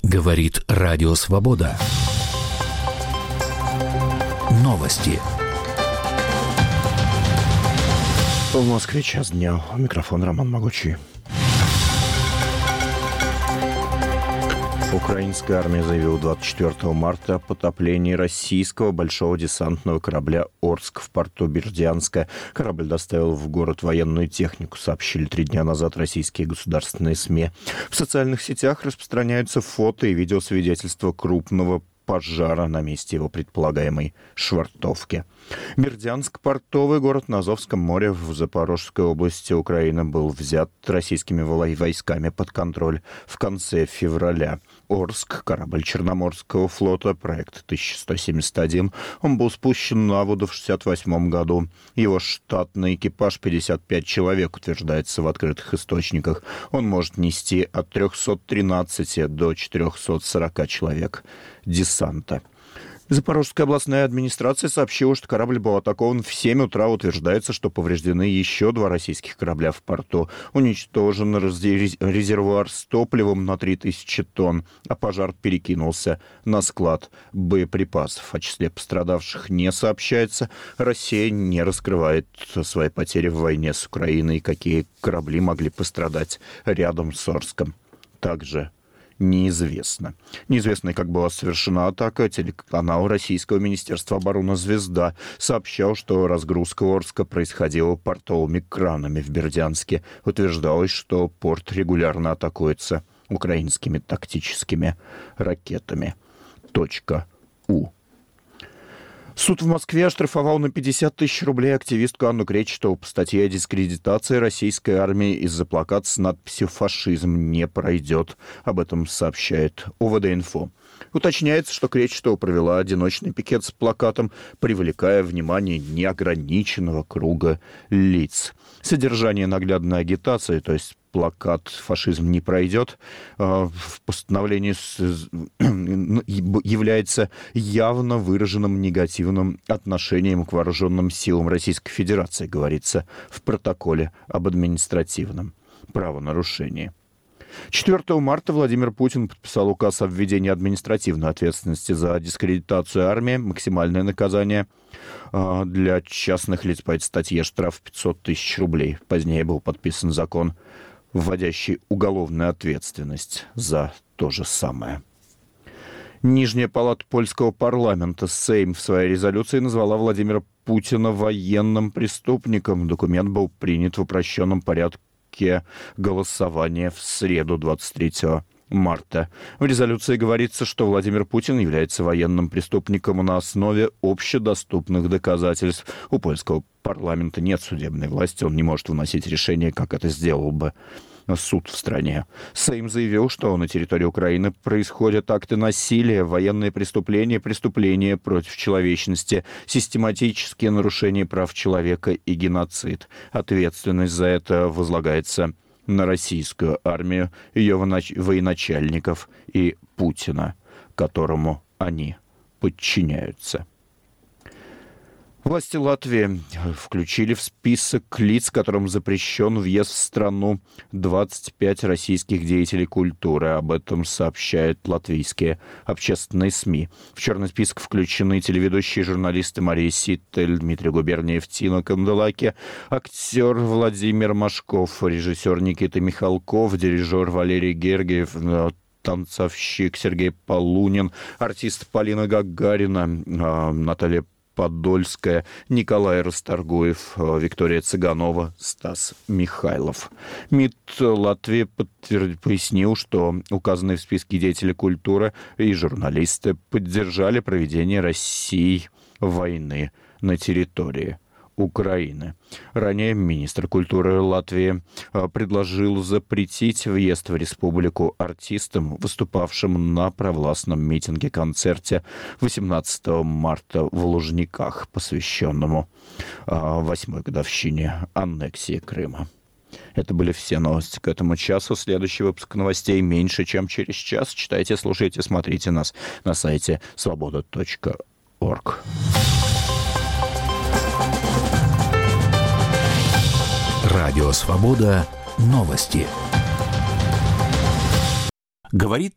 Говорит Радио Свобода. Новости. В Москве час дня. Микрофон Роман Могучий. Украинская армия заявила 24 марта о потоплении российского большого десантного корабля «Орск» в порту Бердянска. Корабль доставил в город военную технику, сообщили 3 дня назад российские государственные СМИ. В социальных сетях распространяются фото и видеосвидетельства крупного пожара на месте его предполагаемой швартовки. Бердянск, портовый город на Азовском море в Запорожской области Украины, был взят российскими войсками под контроль в конце февраля. «Орск», корабль Черноморского флота, проект 1171, он был спущен на воду в 1968 году. Его штатный экипаж 55 человек, утверждается в открытых источниках. Он может нести от 313 до 440 человек десанта. Запорожская областная администрация сообщила, что корабль был атакован в 7 утра. Утверждается, что повреждены еще 2 российских корабля в порту. Уничтожен резервуар с топливом на 3000 тонн, а пожар перекинулся на склад боеприпасов. О числе пострадавших не сообщается. Россия не раскрывает свои потери в войне с Украиной, какие корабли могли пострадать рядом с Орском. Также неизвестно. Неизвестно, как была совершена атака. Телеканал Российского министерства обороны «Звезда» сообщал, что разгрузка Орска происходила портовыми кранами в Бердянске. Утверждалось, что порт регулярно атакуется украинскими тактическими ракетами. .у. Суд в Москве оштрафовал на 50 тысяч рублей активистку Анну Кречетову по статье о дискредитации российской армии из-за плаката с надписью «Фашизм не пройдет». Об этом сообщает ОВД-инфо. Уточняется, что Кречетова провела одиночный пикет с плакатом, привлекая внимание неограниченного круга лиц. Содержание наглядной агитации, то есть плакат «Фашизм не пройдет», в постановлении является явно выраженным негативным отношением к вооруженным силам Российской Федерации, говорится в протоколе об административном правонарушении. 4 марта Владимир Путин подписал указ о введении административной ответственности за дискредитацию армии. Максимальное наказание для частных лиц по этой статье — штраф 500 тысяч рублей. Позднее был подписан закон, вводящий уголовную ответственность за то же самое. Нижняя палата польского парламента, Сейм, в своей резолюции назвала Владимира Путина военным преступником. Документ был принят в упрощенном порядке голосования в среду, 23 марта. В резолюции говорится, что Владимир Путин является военным преступником на основе общедоступных доказательств. У польского парламента нет судебной власти, он не может выносить решение, как это сделал бы суд в стране. Сейм заявил, что на территории Украины происходят акты насилия, военные преступления, преступления против человечности, систематические нарушения прав человека и геноцид. Ответственность за это возлагается на российскую армию, ее военачальников и Путина, которому они подчиняются. Власти Латвии включили в список лиц, которым запрещен въезд в страну, 25 российских деятелей культуры. Об этом сообщают латвийские общественные СМИ. В черный список включены телеведущие и журналисты Мария Ситтель, Дмитрий Губерниев, Тина Канделаки, актер Владимир Машков, режиссер Никита Михалков, дирижер Валерий Гергиев, танцовщик Сергей Полунин, артист Полина Гагарина, Наталья Подольская, Николай Расторгуев, Виктория Цыганова, Стас Михайлов. МИД Латвии пояснил, что указанные в списке деятели культуры и журналисты поддержали проведение Россией войны на территории Украины. Ранее министр культуры Латвии предложил запретить въезд в республику артистам, выступавшим на провластном митинге-концерте 18 марта в Лужниках, посвященному 8-й годовщине аннексии Крыма. Это были все новости к этому часу. Следующий выпуск новостей меньше, чем через час. Читайте, слушайте, смотрите нас на сайте svoboda.org. Радио Свобода. Новости. Говорит